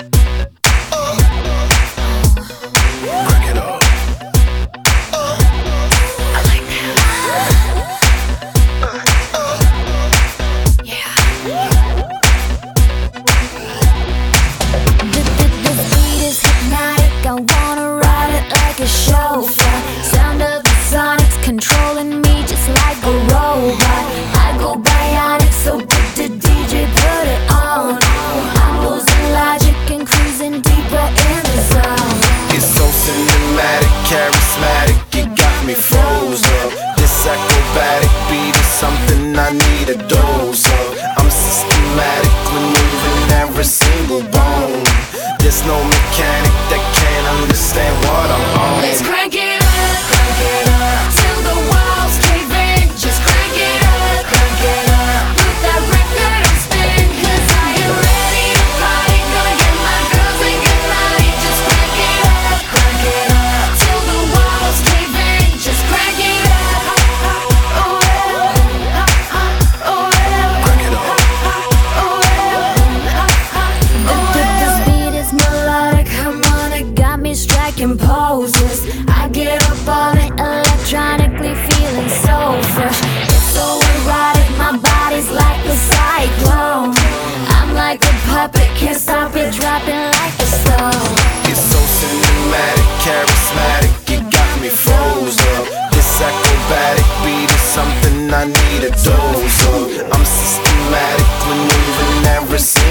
Crank it up. I wanna ride it like a chauffeur. Sound of the sonics controlling me just like a robot. I go bionic, so the DJ put it on. I'm losing logic and cruising deeper in the zone. It's so cinematic, charismatic, you got me froze up. This acrobatic beat is something I need a dose of. I'm systematically moving every single bone. There's no mechanic that can't understand what I'm on. Let's crank it up till the walls cave in. Just crank it up, put that record on spin. 'Cause I am ready to party, gonna get my girls and get naughty. Just crank it up till the walls cave in. Just crank it up. Oh yeah, oh yeah. Crank it up. This beat is melodic, harmonic, got me striking poses. I get up on it electronically, feeling so fresh. It's so erotic, my body's like a cyclone. I'm like a puppet, can't stop it, dropping like a stone. It's so cinematic, charismatic, you got me froze up. This acrobatic beat is something I need a dose of. I'm systematically moving every